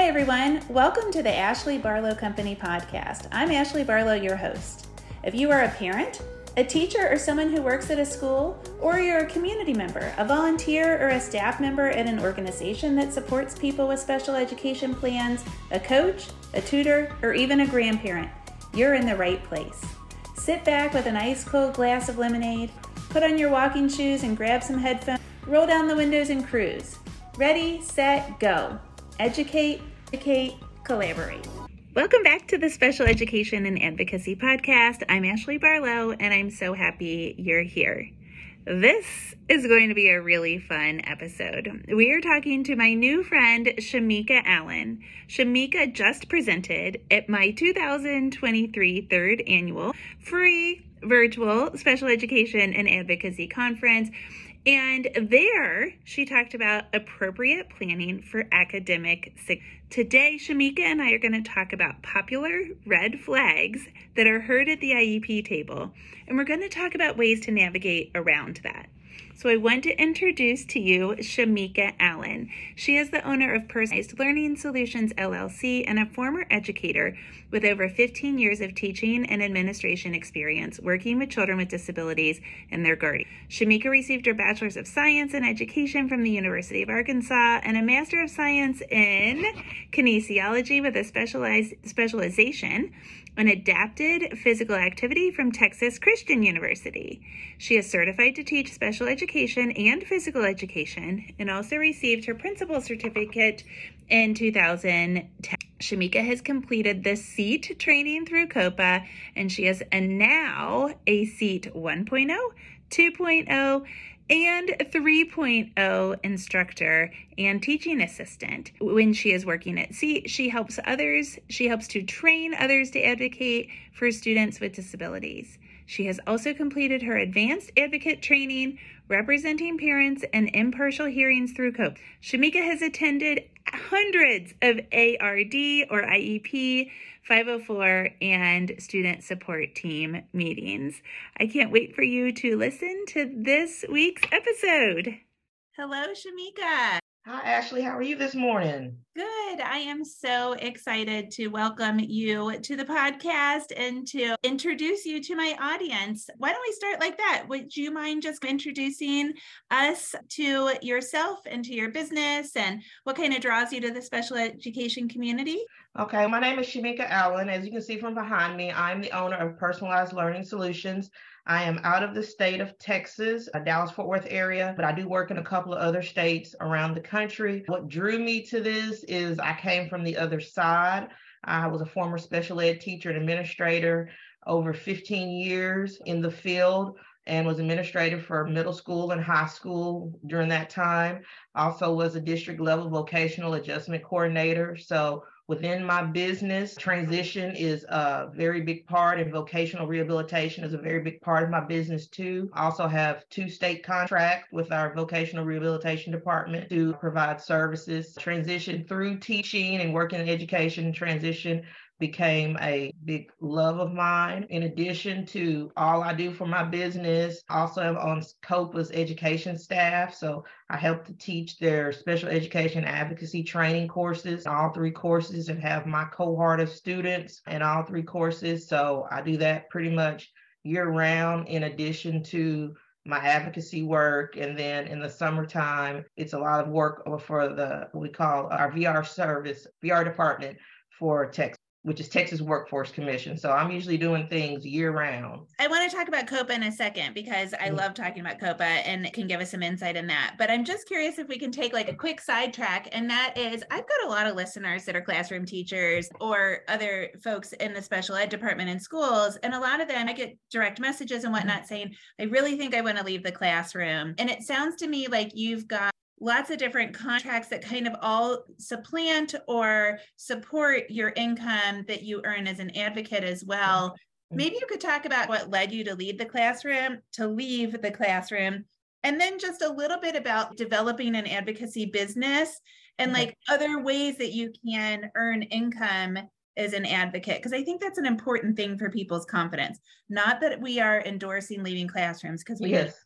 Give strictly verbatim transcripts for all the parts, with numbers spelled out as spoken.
Hi, everyone. Welcome to the Ashley Barlow Company podcast. I'm Ashley Barlow, your host. If you are a parent, a teacher, or someone who works at a school, or you're a community member, a volunteer, or a staff member at an organization that supports people with special education plans, a coach, a tutor, or even a grandparent, you're in the right place. Sit back with an ice cold glass of lemonade, put on your walking shoes and grab some headphones, roll down the windows and cruise. Ready, set, go. Educate, educate, collaborate. Welcome back to the Special Education and Advocacy Podcast. I'm Ashley Barlow, and I'm so happy you're here. This is going to be a really fun episode. We are talking to my new friend, Shamika Allen. Shamika just presented at my two thousand twenty-three third annual free virtual Special Education and Advocacy Conference. And there, she talked about appropriate planning for academic success. Today, Shamika and I are going to talk about popular red flags that are heard at the I E P table, and we're going to talk about ways to navigate around that. So I want to introduce to you Shamika Allen. She is the owner of Personalized Learning Solutions, L L C, and a former educator with over fifteen years of teaching and administration experience working with children with disabilities and their guardians. Shamika received her Bachelor's of Science in Education from the University of Arkansas and a Master of Science in Kinesiology with a specialized specialization in adapted physical activity from Texas Christian University. She is certified to teach special education and physical education and also received her principal certificate in two thousand ten. Shamika has completed the SEAT training through COPA, and she is a now a SEAT one point oh, two point oh, and three point oh instructor and teaching assistant. When she is working at SEAT, she helps others. She helps to train others to advocate for students with disabilities. She has also completed her advanced advocate training, representing parents and impartial hearings through COPA. Shamika has attended hundreds of A R D or I E P, five oh four, and student support team meetings. I can't wait for you to listen to this week's episode. Hello, Shamika. Hi, Ashley. How are you this morning? Good. I am so excited to welcome you to the podcast and to introduce you to my audience. Why don't we start like that? Would you mind just introducing us to yourself and to your business and what kind of draws you to the special education community? Okay, my name is Shamika Allen. As you can see from behind me, I'm the owner of Personalized Learning Solutions. I am out of the state of Texas, a Dallas-Fort Worth area, but I do work in a couple of other states around the country. What drew me to this is I came from the other side. I was a former special ed teacher and administrator over fifteen years in the field and was administrative for middle school and high school during that time. Also was a district level vocational adjustment coordinator. So within my business, transition is a very big part, and vocational rehabilitation is a very big part of my business too. I also have two state contracts with our vocational rehabilitation department to provide services. Transition through teaching and working in education, transition became a big love of mine. In addition to all I do for my business, also am on COPA's education staff. So I help to teach their special education advocacy training courses, all three courses, and have my cohort of students in all three courses. So I do that pretty much year round in addition to my advocacy work. And then in the summertime, it's a lot of work for the, what we call our V R service, V R department for Texas, which is Texas Workforce Commission. So I'm usually doing things year round. I want to talk about COPA in a second because I mm-hmm. love talking about COPA and it can give us some insight in that. But I'm just curious if we can take like a quick sidetrack. And that is, I've got a lot of listeners that are classroom teachers or other folks in the special ed department in schools. And a lot of them, I get direct messages and whatnot mm-hmm. saying, I really think I want to leave the classroom. And it sounds to me like you've got lots of different contracts that kind of all supplant or support your income that you earn as an advocate as well. Maybe you could talk about what led you to leave the classroom, to leave the classroom, and then just a little bit about developing an advocacy business and like other ways that you can earn income as an advocate, because I think that's an important thing for people's confidence. Not that we are endorsing leaving classrooms, because we yes.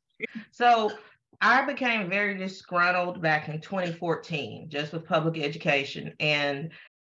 So I became very disgruntled back in twenty fourteen, just with public education. And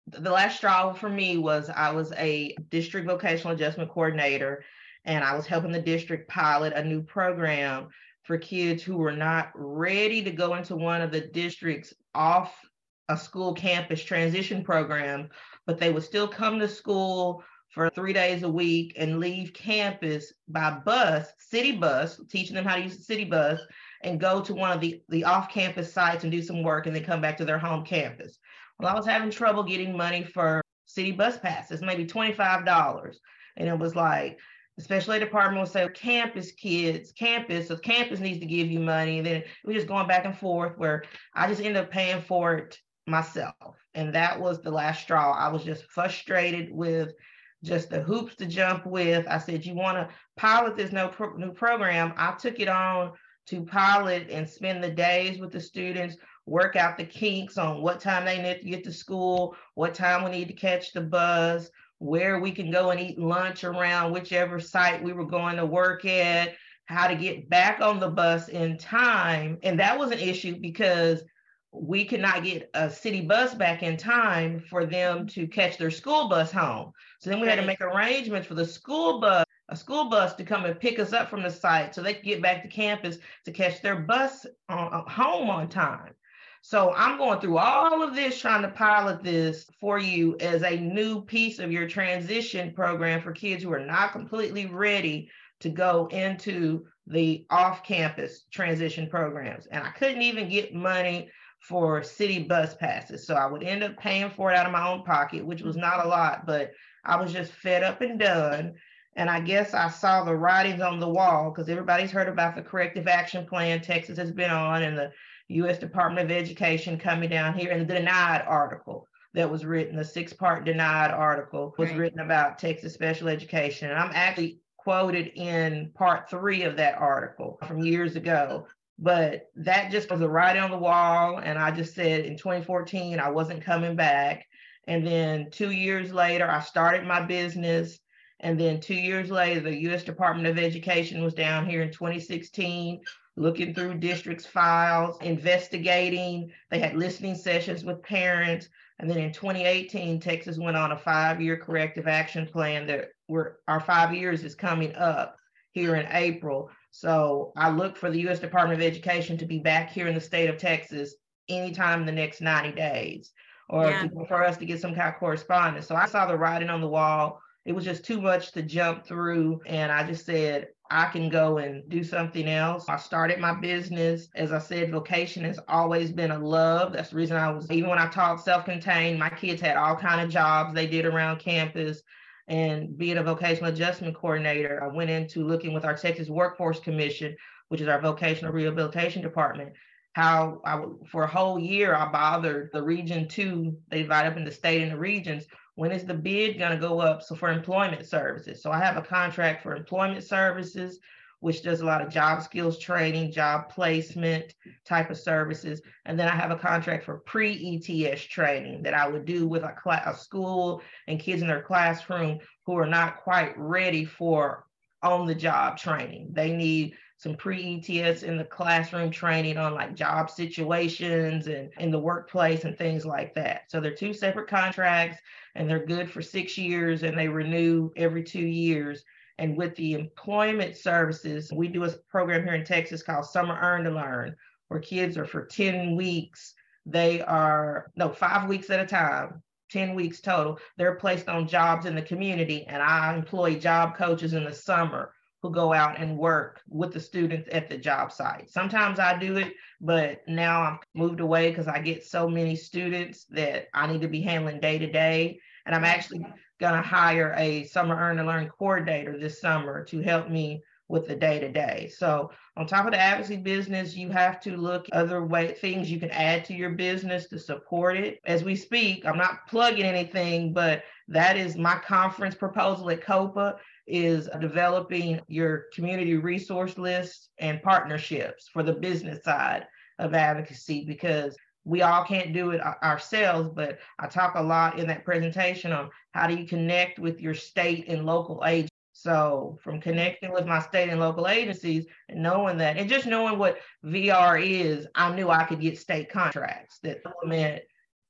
The last straw for me was I was a district vocational adjustment coordinator, and I was helping the district pilot a new program for kids who were not ready to go into one of the district's off a school campus transition program, but they would still come to school for three days a week and leave campus by bus, city bus, teaching them how to use the city bus, and go to one of the, the off-campus sites and do some work and then come back to their home campus. Well, I was having trouble getting money for city bus passes, maybe twenty-five dollars. And it was like, the special ed department would say, campus kids, campus, so campus needs to give you money. And then we're just going back and forth where I just ended up paying for it myself. And that was the last straw. I was just frustrated with just the hoops to jump with. I said, you want to pilot this new, pro- new program? I took it on to pilot and spend the days with the students, work out the kinks on what time they need to get to school, what time we need to catch the bus, where we can go and eat lunch around whichever site we were going to work at, how to get back on the bus in time. And that was an issue because we could not get a city bus back in time for them to catch their school bus home. So then we had to make arrangements for the school bus, a school bus to come and pick us up from the site so they could get back to campus to catch their bus on, home on time. So I'm going through all of this, trying to pilot this for you as a new piece of your transition program for kids who are not completely ready to go into the off-campus transition programs. And I couldn't even get money for city bus passes. So I would end up paying for it out of my own pocket, which was not a lot, but I was just fed up and done. And I guess I saw the writings on the wall because everybody's heard about the corrective action plan Texas has been on, and the U S Department of Education coming down here, and the denied article that was written, the six-part denied article was right. written about Texas special education. And I'm actually quoted in part three of that article from years ago. But that just was a writing on the wall. And I just said in twenty fourteen, I wasn't coming back. And then two years later, I started my business. And then two years later, the U S Department of Education was down here in twenty sixteen, looking through districts' files, investigating. They had listening sessions with parents. And then in twenty eighteen, Texas went on a five-year corrective action plan that we're, our five years is coming up here in April. So I look for the U S Department of Education to be back here in the state of Texas anytime in the next ninety days, or yeah. to, for us to get some kind of correspondence. So I saw the writing on the wall. It was just too much to jump through. And I just said, I can go and do something else. I started my business. As I said, vocation has always been a love. That's the reason I was, even when I taught self-contained, my kids had all kinds of jobs they did around campus. And being a vocational adjustment coordinator, I went into looking with our Texas Workforce Commission, which is our vocational rehabilitation department, how I, for a whole year, I bothered the region two, they divide up in the state and the regions. When is the bid going to go up? So for employment services. So I have a contract for employment services, which does a lot of job skills training, job placement type of services. And then I have a contract for pre-E T S training that I would do with a, class, a school and kids in their classroom who are not quite ready for on-the-job training. They need some pre-E T S in the classroom training on like job situations and in the workplace and things like that. So they're two separate contracts and they're good for six years and they renew every two years. And with the employment services, we do a program here in Texas called Summer Earn to Learn, where kids are for ten weeks. They are, no, five weeks at a time, ten weeks total. They're placed on jobs in the community. And I employ job coaches in the summer who go out and work with the students at the job site. Sometimes I do it, but now I've moved away because I get so many students that I need to be handling day to day. And I'm actually going to hire a Summer Earn to Learn coordinator this summer to help me with the day-to-day. So on top of the advocacy business, you have to look other way things you can add to your business to support it. As we speak, I'm not plugging anything, but that is my conference proposal at COPA, is developing your community resource lists and partnerships for the business side of advocacy, because we all can't do it ourselves, but I talk a lot in that presentation on how do you connect with your state and local agencies. So from connecting with my state and local agencies and knowing that, and just knowing what V R is, I knew I could get state contracts that implement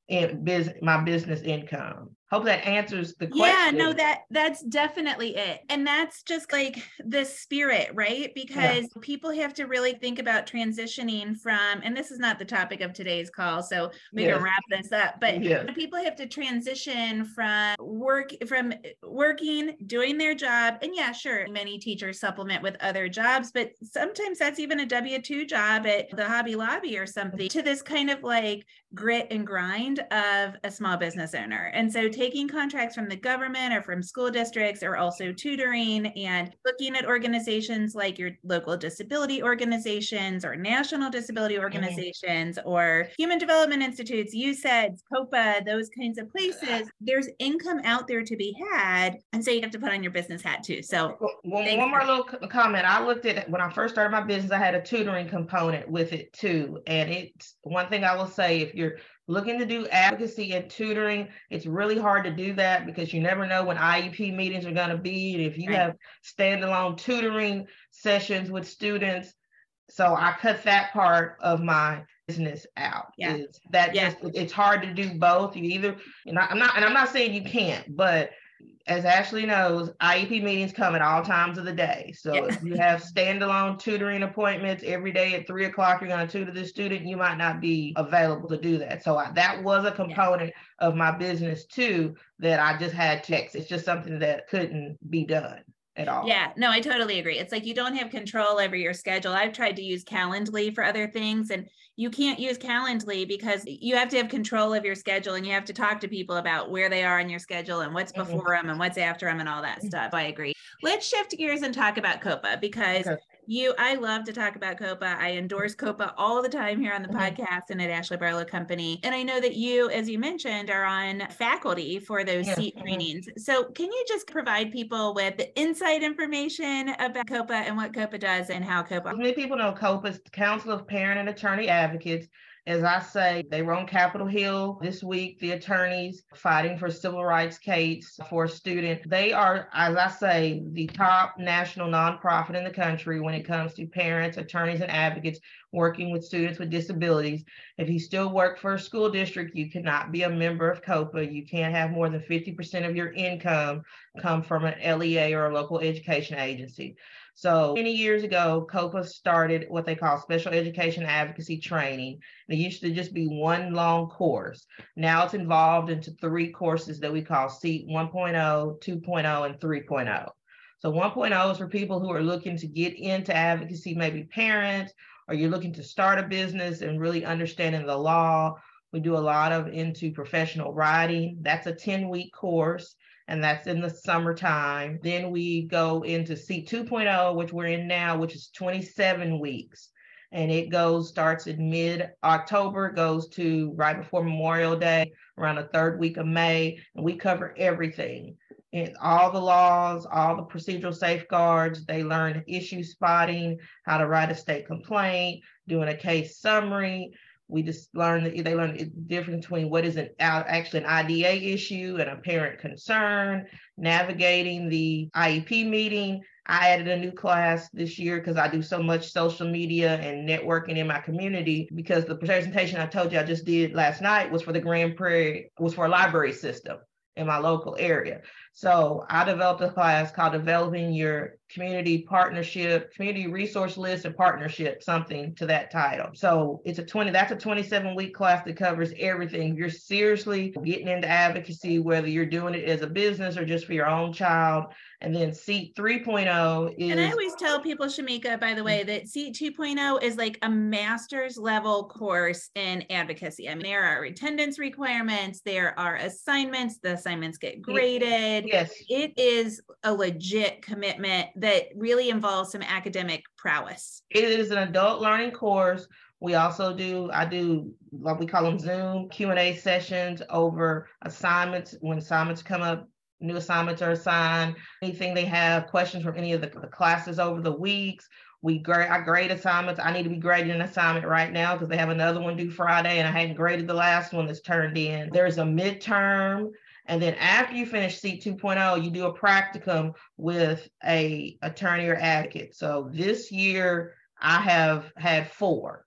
in business, my business income. Hope that answers the Yeah, question. no, that that's definitely it. And that's just like the spirit, right? Because yeah. people have to really think about transitioning from, and this is not the topic of today's call, so we yes. can wrap this up, but yes. people have to transition from work, from working, doing their job. And yeah, sure, many teachers supplement with other jobs, but sometimes that's even a W two job at the Hobby Lobby or something, to this kind of like grit and grind of a small business owner. And so taking contracts from the government or from school districts, or also tutoring and looking at organizations like your local disability organizations or national disability organizations mm-hmm. or human development institutes, U S A I Ds, COPA, those kinds of places, there's income out there to be had. And so you have to put on your business hat too. So well, one more little comment. I looked at it when I first started my business, I had a tutoring component with it too. And it's one thing I will say, if you're looking to do advocacy and tutoring, it's really hard to do that because you never know when I E P meetings are going to be. And if you right. have standalone tutoring sessions with students, so I cut that part of my business out. Yeah. Is that yeah. just, it's hard to do both. You either, you know, I'm not, and I'm not saying you can't, but as Ashley knows, I E P meetings come at all times of the day. So yeah. if you have standalone tutoring appointments every day at three o'clock, you're going to tutor the student, you might not be available to do that. So I, that was a component yeah. of my business too, that I just had to It's just something that couldn't be done at all. Yeah, no, I totally agree. It's like you don't have control over your schedule. I've tried to use Calendly for other things, and you can't use Calendly because you have to have control of your schedule, and you have to talk to people about where they are in your schedule and what's before mm-hmm. them and what's after them and all that stuff. I agree. Let's shift gears and talk about COPA, because okay. you, I love to talk about COPA. I endorse COPA all the time here on the mm-hmm. podcast and at Ashley Barlow Company. And I know that you, as you mentioned, are on faculty for those yeah. SEAT mm-hmm. trainings. So can you just provide people with the inside information about COPA and what COPA does and how COPA? Many people know COPA is the Council of Parent and Attorney Advocates. As I say, they were on Capitol Hill this week, the attorneys fighting for civil rights case for a student. They are, as I say, the top national nonprofit in the country when it comes to parents, attorneys, and advocates working with students with disabilities. If you still work for a school district, you cannot be a member of COPA. You can't have more than fifty percent of your income come from an L E A or a local education agency. So many years ago, COPA started what they call special education advocacy training. It used to just be one long course. Now it's involved into three courses that we call SEAT one point oh, two point oh, and three point oh. So one point oh is for people who are looking to get into advocacy, maybe parents, or you're looking to start a business and really understanding the law. We do a lot of into professional writing. That's a ten-week course, and that's in the summertime. Then we go into SEAT two point oh, which we're in now, which is twenty-seven weeks. And it goes, starts in mid-October, goes to right before Memorial Day, around the third week of May. And we cover everything. And all the laws, all the procedural safeguards. They learn issue spotting, how to write a state complaint, doing a case summary. We just learn that they learn the difference between what is an actually an I D A issue and a parent concern, navigating the I E P meeting. I added a new class this year because I do so much social media and networking in my community, because the presentation I told you I just did last night was for the Grand Prairie, was for a library system in my local area. So I developed a class called Developing Your Community Partnership, Community Resource List and Partnership, something to that title. So it's a twenty, that's a twenty-seven week class that covers everything. If you're seriously getting into advocacy, whether you're doing it as a business or just for your own child. And then SEAT three point oh is... And I always tell people, Shamika, by the way, that SEAT two point oh is like a master's level course in advocacy. I mean, there are attendance requirements, there are assignments, the assignments get graded. Yes. It is a legit commitment that really involves some academic prowess. It is an adult learning course. We also do, I do what we call them Zoom Q and A sessions over assignments. When assignments come up, new assignments are assigned, anything they have, questions from any of the, the classes over the weeks. We grade, I grade assignments. I need to be grading an assignment right now because they have another one due Friday and I hadn't graded the last one that's turned in. There's a midterm. And then after you finish SEAT two point oh, you do a practicum with a attorney or advocate. So this year I have had four.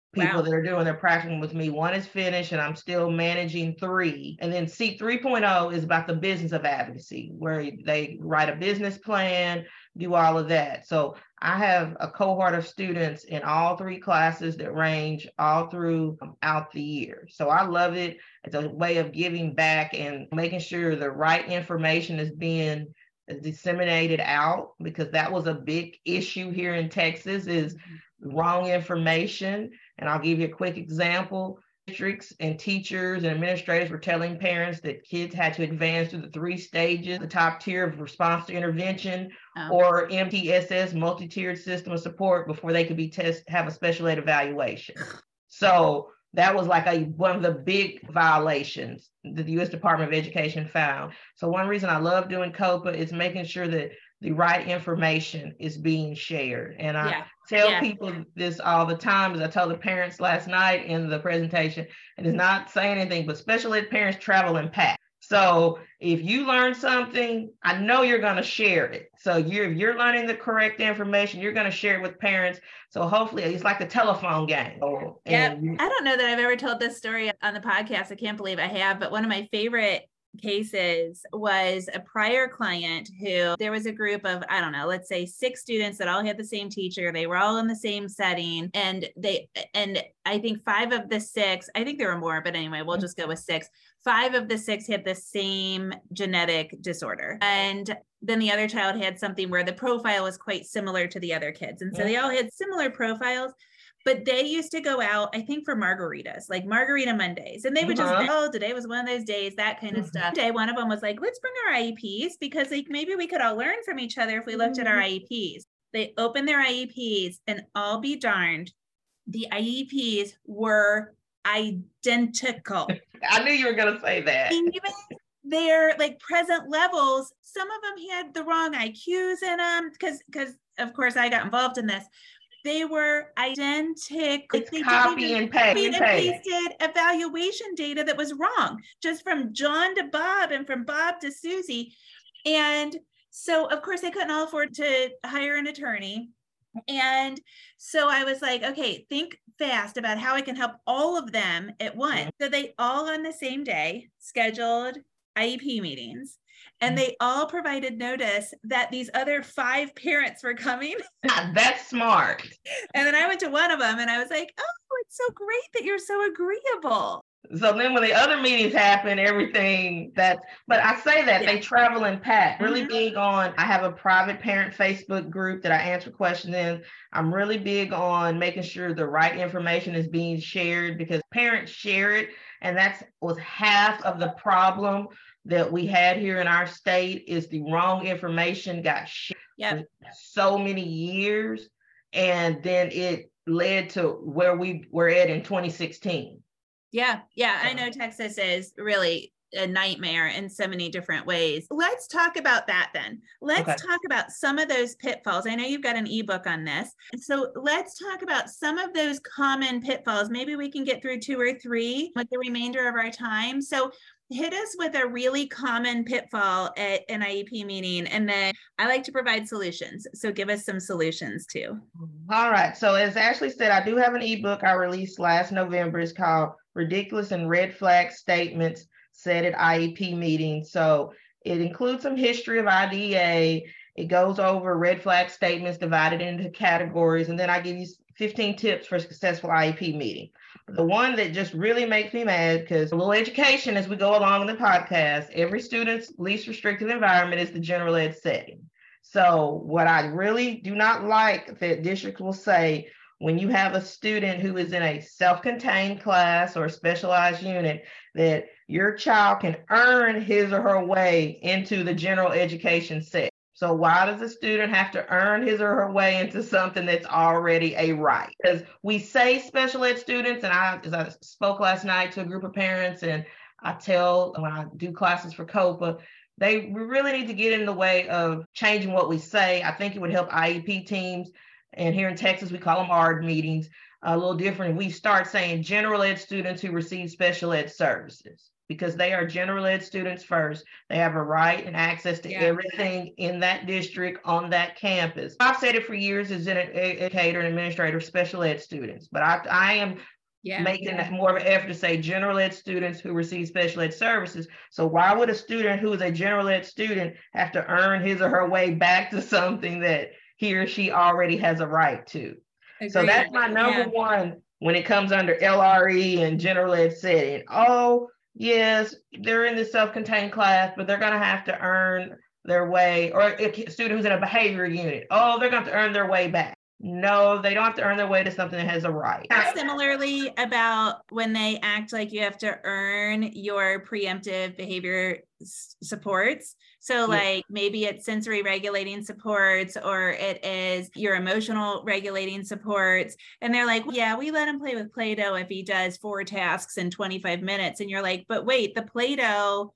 people Wow. that are doing their practicum with me. One is finished and I'm still managing three. And then C three point oh is about the business of advocacy, where they write a business plan, do all of that. So I have a cohort of students in all three classes that range all through um, out the year. So I love it. It's a way of giving back and making sure the right information is being disseminated out, because that was a big issue here in Texas, is wrong information. And I'll give you a quick example. Districts and teachers and administrators were telling parents that kids had to advance through the three stages, the top tier of response to intervention, oh. or M T S S, multi-tiered system of support, before they could be test have a special ed evaluation. So that was like a one of the big violations that the U S Department of Education found. So one reason I love doing COPA is making sure that the right information is being shared. And I yeah. tell yeah. people this all the time, as I told the parents last night in the presentation, and it's not saying anything, but special ed parents travel in packs. So if you learn something, I know you're going to share it. So you're, if you're learning the correct information, you're going to share it with parents. So hopefully it's like the telephone game. Yeah, I don't know that I've ever told this story on the podcast. I can't believe I have, but one of my favorite cases was a prior client who there was a group of, I don't know, let's say six students that all had the same teacher. They were all in the same setting. And they, and I think five of the six, I think there were more, but anyway, we'll just go with six. Five of the six had the same genetic disorder. And then the other child had something where the profile was quite similar to the other kids. And so they all had similar profiles. But they used to go out, I think, for margaritas, like Margarita Mondays. And they would just, uh-huh. oh, today was one of ththose days, that kind of stuff. Today, one of them was like, let's bring our I E Ps, because like maybe we could all learn from each other if we looked mm-hmm. at our I E Ps. They opened their I E Ps, and I'll be darned, the I E Ps were identical. I knew you were going to say that. Even their like present levels, some of them had the wrong I Qs in them, because, because of course I got involved in this. They were identical. It's copy and paste. And pasted evaluation data that was wrong, just from John to Bob and from Bob to Susie. And so, of course, they couldn't all afford to hire an attorney. And so I was like, okay, think fast about how I can help all of them at once. Mm-hmm. So they all on the same day scheduled I E P meetings. And they all provided notice that these other five parents were coming. That's smart. And then I went to one of them and I was like, oh, it's so great that you're so agreeable. So then when the other meetings happen, everything that, but I say that yeah. they travel in packs, really mm-hmm. big on, I have a private parent Facebook group that I answer questions in. I'm really big on making sure the right information is being shared, because parents share it. And that was half of the problem that we had here in our state, is the wrong information got shared yep. for so many years. And then it led to where we were at in twenty sixteen. Yeah. Yeah. I know Texas is really a nightmare in so many different ways. Let's talk about that then. Let's okay. talk about some of those pitfalls. I know you've got an ebook on this. So let's talk about some of those common pitfalls. Maybe we can get through two or three with the remainder of our time. So hit us with a really common pitfall at an I E P meeting, and then I like to provide solutions. So give us some solutions too. All right. So as Ashley said, I do have an ebook I released last November. It's called Ridiculous and Red Flag Statements Said at I E P Meetings. So it includes some history of I D E A. It goes over red flag statements divided into categories, and then I give you fifteen tips for a successful I E P meeting. The one that just really makes me mad, because a little education as we go along in the podcast, every student's least restrictive environment is the general ed setting. So what I really do not like that districts will say, when you have a student who is in a self-contained class or a specialized unit, that your child can earn his or her way into the general education setting. So why does a student have to earn his or her way into something that's already a right? Because we say special ed students, and I, as I spoke last night to a group of parents, and I tell when I do classes for COPA, they we really need to get in the way of changing what we say. I think it would help I E P teams. And here in Texas, we call them A R D meetings, a little different. We start saying general ed students who receive special ed services. because they are general ed students first. They have a right and access to yeah. everything in that district on that campus. I've said it for years as an educator and administrator of special ed students, but I, I am yeah, making yeah. more of an effort to say general ed students who receive special ed services. So why would a student who is a general ed student have to earn his or her way back to something that he or she already has a right to? Agreed. So that's my number yeah. one when it comes under L R E and general ed setting. Oh, yes, they're in the self-contained class, but they're going to have to earn their way, or a student who's in a behavior unit, oh, they're going to have to earn their way back. No, they don't have to earn their way to something that has a right. Similarly, about when they act like you have to earn your preemptive behavior s- supports. So like maybe it's sensory regulating supports, or it is your emotional regulating supports. And they're like, yeah, we let him play with Play-Doh if he does four tasks in twenty-five minutes. And you're like, but wait, the Play-Doh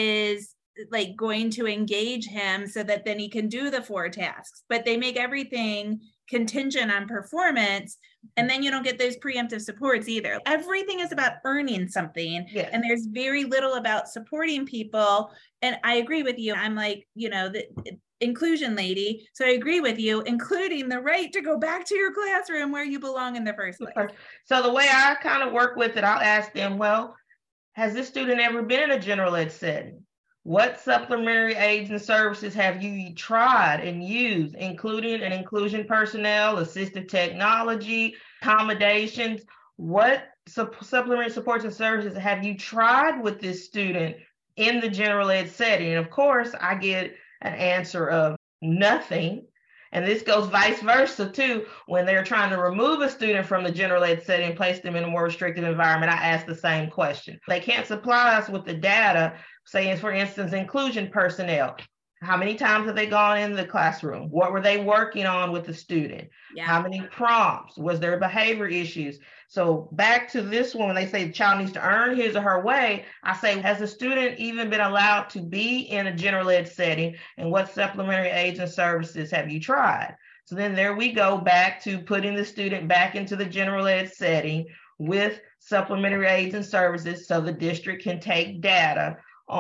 is like going to engage him so that then he can do the four tasks. But they make everything contingent on performance, and then you don't get those preemptive supports either. Everything is about earning something, yes. and there's very little about supporting people. And I agree with you. I'm like, you know, the inclusion lady. So I agree with you, including the right to go back to your classroom where you belong in the first place. So the way I kind of work with it, I'll ask them, well, has this student ever been in a general ed setting? What supplementary aids and services have you tried and used, including an inclusion personnel, assistive technology, accommodations? What su- supplementary supports and services have you tried with this student in the general ed setting? And of course, I get an answer of nothing. And this goes vice versa too. When they're trying to remove a student from the general ed setting and place them in a more restrictive environment, I ask the same question. They can't supply us with the data, saying, for instance, inclusion personnel. How many times have they gone in the classroom? What were they working on with the student? Yeah. How many prompts? Was there behavior issues? So back to this one, when they say the child needs to earn his or her way, I say, has the student even been allowed to be in a general ed setting? And what supplementary aids and services have you tried? So then there we go back to putting the student back into the general ed setting with supplementary aids and services so the district can take data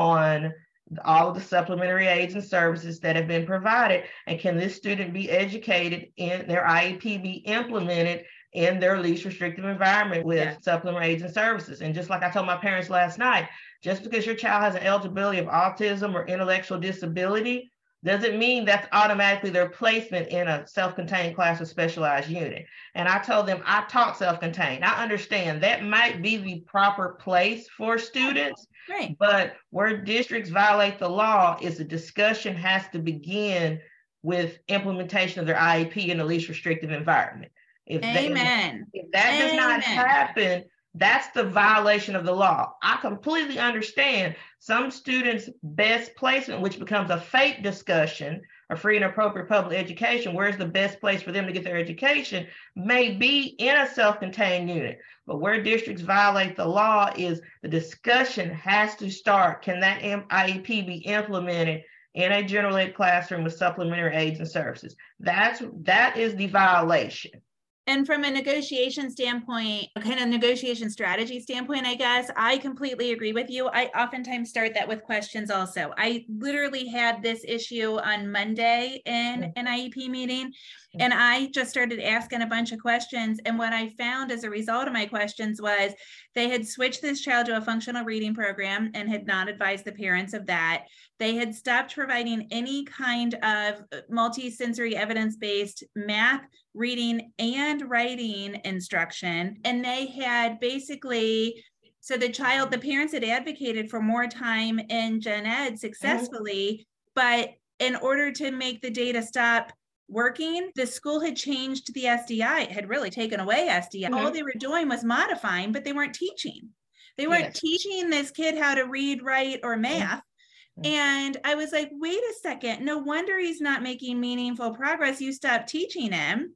on all of the supplementary aids and services that have been provided. And can this student be educated in their I E P, be implemented in their least restrictive environment with yeah. supplementary aids and services? And just like I told my parents last night, just because your child has an eligibility of autism or intellectual disability doesn't mean that's automatically their placement in a self-contained class or specialized unit. And I told them, I taught self-contained. I understand that might be the proper place for students, right. But where districts violate the law is the discussion has to begin with implementation of their I E P in the least restrictive environment. If Amen. They, if that Amen. Does not happen, that's the violation of the law. I completely understand some students' best placement, which becomes a fate discussion, a free and appropriate public education, where's the best place for them to get their education, may be in a self-contained unit. But where districts violate the law is the discussion has to start. Can that I E P be implemented in a general ed classroom with supplementary aids and services? That's, that is the violation. And from a negotiation standpoint, a kind of negotiation strategy standpoint, I guess, I completely agree with you. I oftentimes start that with questions also. I literally had this issue on Monday in an I E P meeting, and I just started asking a bunch of questions. And what I found as a result of my questions was they had switched this child to a functional reading program and had not advised the parents of that. They had stopped providing any kind of multi-sensory evidence-based math, reading, and writing instruction. And they had basically, so the child, the parents had advocated for more time in gen ed successfully, but in order to make the data stop working, the school had changed the S D I. It had really taken away S D I. Mm-hmm. All they were doing was modifying, but they weren't teaching. They weren't yes. teaching this kid how to read, write, or math. Mm-hmm. And I was like, wait a second, no wonder he's not making meaningful progress. You stopped teaching him.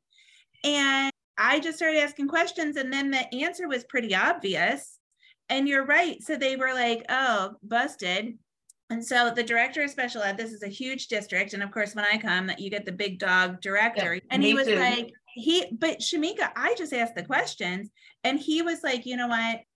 And I just started asking questions, and then the answer was pretty obvious. And you're right. So they were like, oh, busted. And so the director of special ed, this is a huge district. And of course, when I come, you get the big dog director. Yeah, and he was too. like, he, but Shamika, I just asked the questions. And he was like, you know what?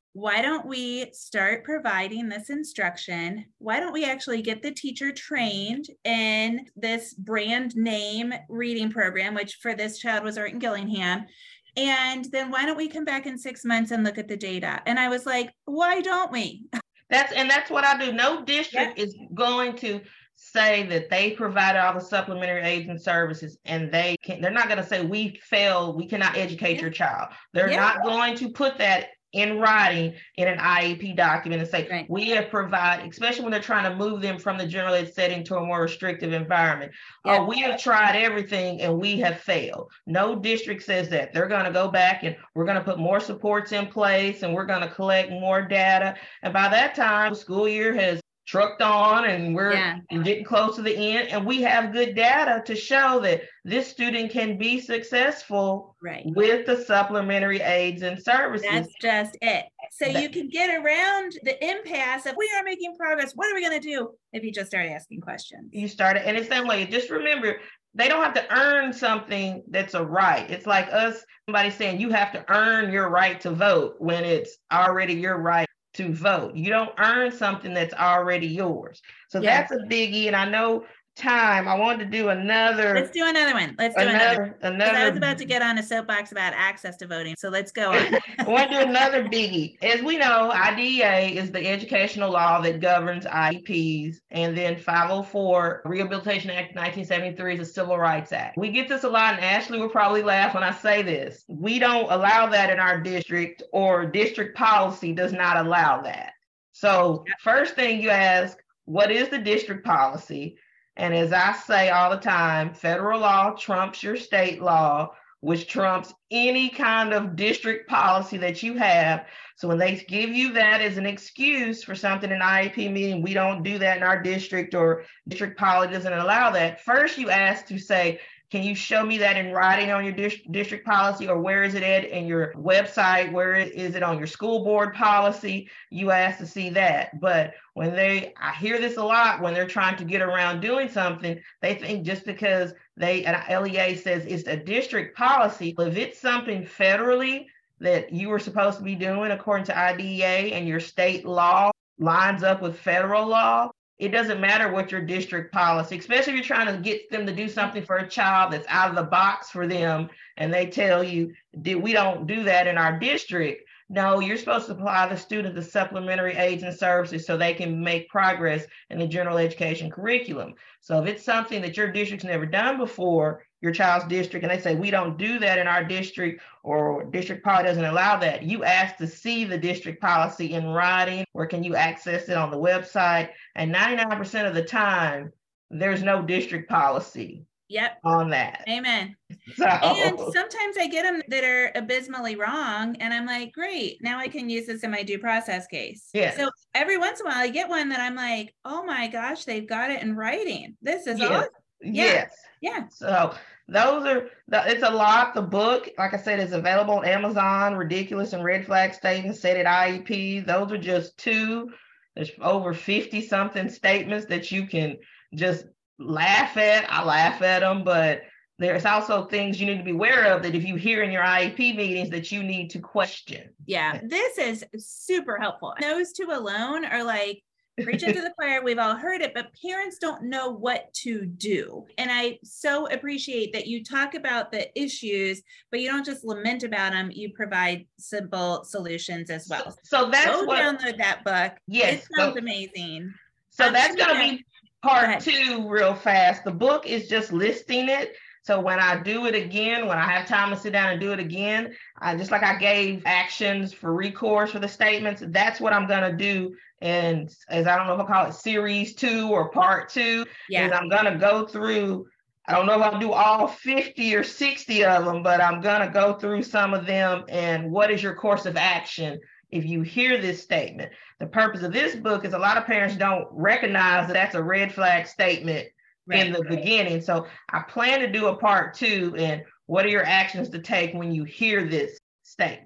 why don't we start providing this instruction? Why don't we actually get the teacher trained in this brand name reading program, which for this child was Art and Gillingham. And then why don't we come back in six months and look at the data? And I was like, why don't we? That's, and that's what I do. No district yep. is going to say that they provided all the supplementary aids and services, and they can, they're not going to say we failed, we cannot educate yeah. your child. They're yeah. not going to put that in writing in an I E P document and say, right. we have provided, especially when they're trying to move them from the general ed setting to a more restrictive environment. Yeah. Oh, we have tried everything and we have failed. No district says that. They're going to go back and we're going to put more supports in place and we're going to collect more data. And by that time, the school year has trucked on and we're yeah. getting close to the end, and we have good data to show that this student can be successful right. with the supplementary aids and services. That's just it. So that, you can get around the impasse of we are making progress. What are we going to do if you just start asking questions? You started, and it's that way. Just remember, they don't have to earn something that's a right. It's like us, somebody saying you have to earn your right to vote when it's already your right to vote. You don't earn something that's already yours. So yes. that's a biggie. And I know time, I wanted to do another. Let's do another one. Let's do another. another. another I was about to get on a soapbox about access to voting. So let's go on. I want to do another biggie. As we know, I D E A is the educational law that governs I E Ps. And then five oh four, Rehabilitation Act nineteen seventy-three is a Civil Rights Act. We get this a lot, and Ashley will probably laugh when I say this. We don't allow that in our district, or district policy does not allow that. So first thing you ask, what is the district policy? And as I say all the time, federal law trumps your state law, which trumps any kind of district policy that you have. So when they give you that as an excuse for something in I E P meeting, we don't do that in our district, or district policy doesn't allow that. First, you ask to say, can you show me that in writing on your dis- district policy, or where is it at in your website? Where is it on your school board policy? You ask to see that. But when they, I hear this a lot, when they're trying to get around doing something, they think just because they, and L E A says it's a district policy, if it's something federally that you were supposed to be doing according to I D E A and your state law lines up with federal law, it doesn't matter what your district policy, especially if you're trying to get them to do something for a child that's out of the box for them, and they tell you, we don't do that in our district. No, you're supposed to apply the student the supplementary aids and services so they can make progress in the general education curriculum. So if it's something that your district's never done before, your child's district, and they say, we don't do that in our district, or district policy doesn't allow that, you ask to see the district policy in writing, or can you access it on the website? And ninety-nine percent of the time, there's no district policy Yep. on that. Amen. So. And sometimes I get them that are abysmally wrong, and I'm like, great, now I can use this in my due process case. Yes. So every once in a while I get one that I'm like, oh my gosh, they've got it in writing. This is yes. awesome. Yeah. Yes. Yeah. So those are, it's a lot. The book, like I said, is available on Amazon. Ridiculous and Red Flag Statements Set at I E P. Those are just two. There's over fifty something statements that you can just laugh at. I laugh at them, but there's also things you need to be aware of that if you hear in your I E P meetings that you need to question. Yeah, this is super helpful. Those two alone are like, preaching to the choir. We've all heard it, but parents don't know what to do. And I so appreciate that you talk about the issues, but you don't just lament about them. You provide simple solutions as well. So, so that's Go what, download that book. Yes. It sounds so, amazing. So um, that's going to be part Go two real fast. The book is just listing it. So when I do it again, when I have time to sit down and do it again, I, just like I gave actions for recourse for the statements, that's what I'm going to do. And as I don't know if I call it series two or part two, yeah. is I'm going to go through, I don't know if I'll do all fifty or sixty of them, but I'm going to go through some of them. And what is your course of action if you hear this statement? The purpose of this book is a lot of parents don't recognize that that's a red flag statement right, in the right. beginning. So I plan to do a part two, and what are your actions to take when you hear this statement?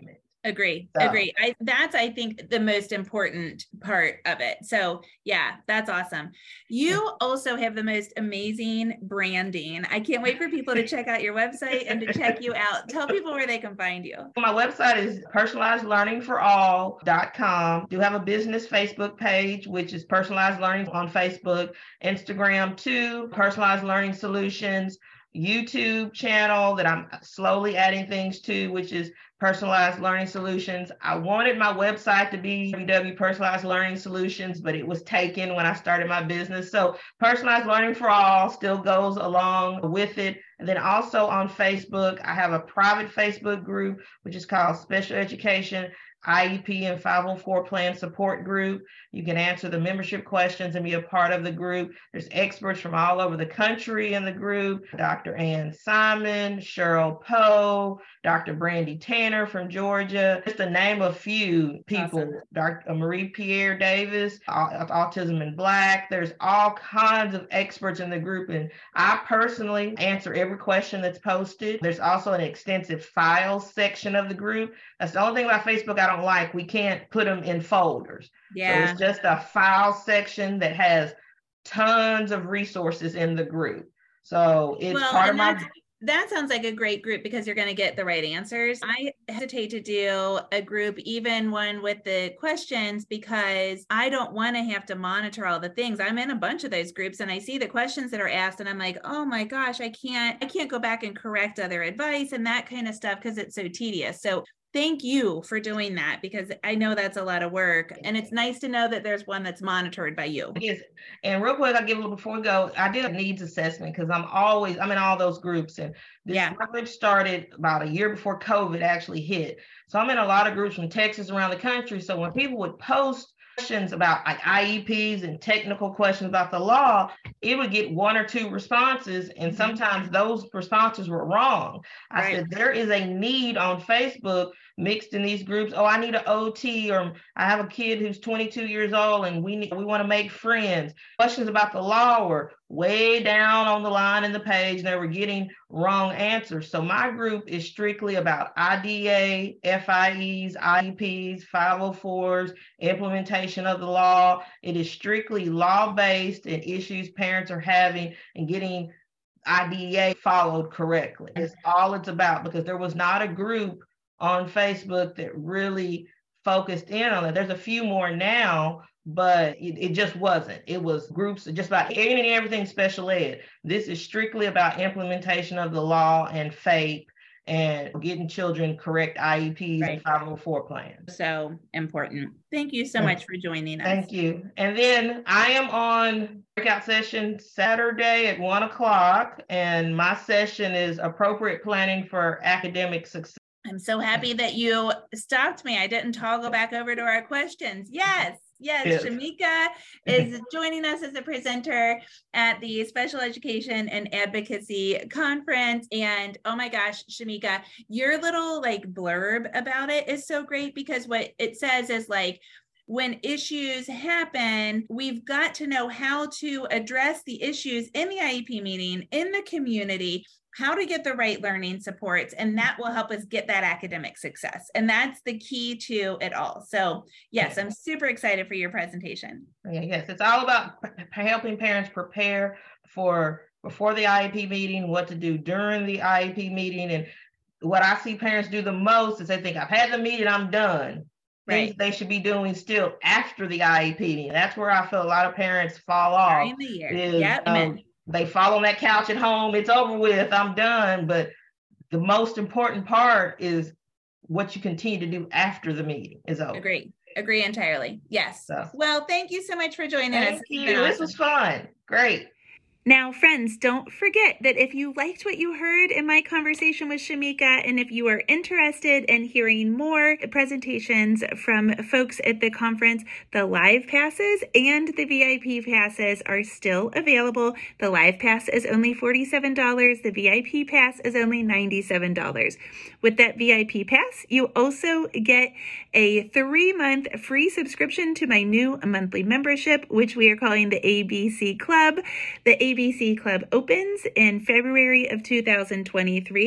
Agree. So. Agree. I, that's, I think, the most important part of it. So yeah, that's awesome. You also have the most amazing branding. I can't wait for people to check out your website and to check you out. Tell people where they can find you. My website is personalized learning for all dot com. Do have a business Facebook page, which is Personalized Learning on Facebook, Instagram too, Personalized Learning Solutions, YouTube channel that I'm slowly adding things to, which is Personalized Learning Solutions. I wanted my website to be w w w dot personalized learning solutions, but it was taken when I started my business. So Personalized Learning for All still goes along with it. And then also on Facebook, I have a private Facebook group, which is called Special Education I E P and five oh four Plan Support Group. You can answer the membership questions and be a part of the group. There's experts from all over the country in the group. Doctor Ann Simon, Cheryl Poe, Doctor Brandy Tanner from Georgia, just to name a few people. Awesome. Doctor Marie Pierre Davis, Autism in Black. There's all kinds of experts in the group, and I personally answer every question that's posted. There's also an extensive files section of the group. That's the only thing about Facebook I don't like. We can't put them in folders. Yeah. So it's just a file section that has tons of resources in the group. So it's well, part of my... That sounds like a great group because you're going to get the right answers. I hesitate to do a group, even one with the questions, because I don't want to have to monitor all the things. I'm in a bunch of those groups and I see the questions that are asked and I'm like, oh my gosh, I can't, I can't go back and correct other advice and that kind of stuff because it's so tedious. So thank you for doing that, because I know that's a lot of work, and it's nice to know that there's one that's monitored by you. Yes. And real quick, I'll give a little before we go. I did a needs assessment because I'm always, I'm in all those groups, and this yeah. group started about a year before COVID actually hit. So I'm in a lot of groups from Texas around the country. So when people would post questions about like I E Ps and technical questions about the law, it would get one or two responses, and sometimes those responses were wrong. I right. said, there is a need on Facebook mixed in these groups. Oh, I need an O T, or I have a kid who's twenty-two years old and we need, we want to make friends. Questions about the law were way down on the line in the page, and they were getting wrong answers. So my group is strictly about I D A, F I Es, I E Ps, five oh fours, implementation of the law. It is strictly law-based and issues parents are having and getting I D A followed correctly. It's all it's about, because there was not a group on Facebook that really focused in on it. There's a few more now, but it, it just wasn't. It was groups just about anything and everything special ed. This is strictly about implementation of the law and FAPE and getting children correct I E Ps right. and five oh four plans. So important. Thank you so yeah. much for joining us. Thank you. And then I am on breakout session Saturday at one o'clock, and my session is appropriate planning for academic success. I'm so happy that you stopped me. I didn't toggle back over to our questions. Yes, yes. yes. Shamika is joining us as a presenter at the Special Education and Advocacy Conference. And oh my gosh, Shamika, your little like blurb about it is so great, because what it says is like, when issues happen, we've got to know how to address the issues in the I E P meeting, in the community, how to get the right learning supports, and that will help us get that academic success. And that's the key to it all. So yes, I'm super excited for your presentation. Yes, it's all about helping parents prepare for before the I E P meeting, what to do during the I E P meeting. And what I see parents do the most is they think, I've had the meeting, I'm done. Right. Things they should be doing still after the I E P meeting. That's where I feel a lot of parents fall off. During the year. Is, yep. um, They fall on that couch at home, it's over with, I'm done. But the most important part is what you continue to do after the meeting is over. Agree. Agree entirely. Yes. So, well, thank you so much for joining thank us. Thank you. This awesome. was fun. Great. Now, friends, don't forget that if you liked what you heard in my conversation with Shamika, and if you are interested in hearing more presentations from folks at the conference, the live passes and the V I P passes are still available. The live pass is only forty-seven dollars. The V I P pass is only ninety-seven dollars. With that V I P pass, you also get a three-month free subscription to my new monthly membership, which we are calling the A B C Club. The A B C Club opens in February of two thousand twenty-three.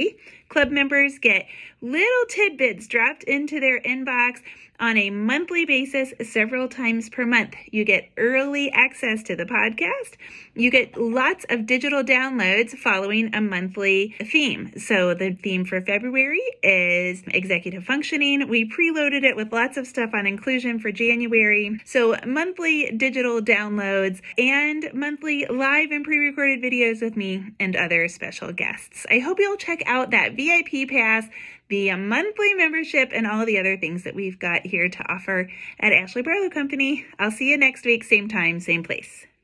Club members get little tidbits dropped into their inbox on a monthly basis several times per month. You get early access to the podcast. You get lots of digital downloads following a monthly theme. So the theme for February is executive functioning. We preloaded it with lots of stuff on inclusion for January. So monthly digital downloads and monthly live and pre-recorded videos with me and other special guests. I hope you'll check out that V I P pass, the monthly membership, and all the other things that we've got here to offer at Ashley Barlow Company. I'll see you next week, same time, same place.